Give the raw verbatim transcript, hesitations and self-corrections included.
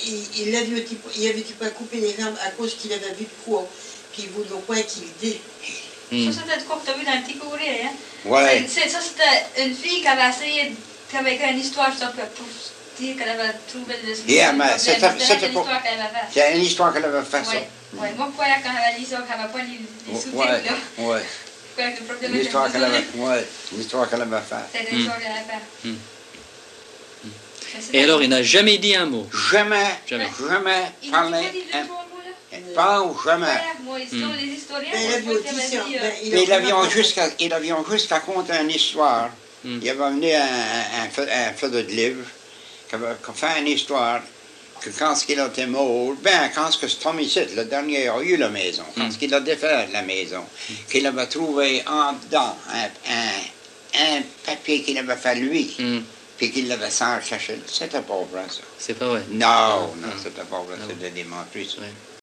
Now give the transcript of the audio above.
il, il, avait, il avait pas coupé les jambes à cause qu'il avait vu de quoi. Puis il voulait pas qu'il dit. Mm. Ça, c'était quoi que tu as vu dans le petit courrier, hein? Ouais. C'est, ça, c'était une fille qui avait essayé, qui avait écrit une histoire ça, pour dire qu'elle avait trouvé le solution. Yeah, mais c'était, c'était une pour... histoire qu'elle avait faite. C'est une histoire qu'elle avait faite, ça. Oui, ouais. Moi, quoi, quand elle avait lu ça, qu'elle n'avait pas lu les sous-titres, ouais. là. Ouais. Quoi, le problème Une histoire qu'elle avait, ouais. Une histoire qu'elle avait faite. C'était une histoire qu'elle avait faite. Mm. Et alors, il n'a jamais dit un mot. Jamais, jamais, jamais il parlé. n'a pas dit deux mots, là? Pas ou jamais. Moi, ils sont les historiens. Ben, moi, il, dit, euh, il, il avait jusqu'à, il avait jusqu'à conter une histoire. Mm. Il avait amené un, un, un feu de livre qui avait fait une histoire que quand il était mort, ben quand ce Tommy ici, le dernier a eu la maison, quand mm. il a défait la maison, mm. qu'il avait trouvé en dedans un, un, un papier qu'il avait fait lui. Mm. Puis qu'il l'avait sans caché. C'était pas vrai, ça. C'est pas vrai? Non, non, non c'était pas vrai. C'était des menteries, ça. Ouais.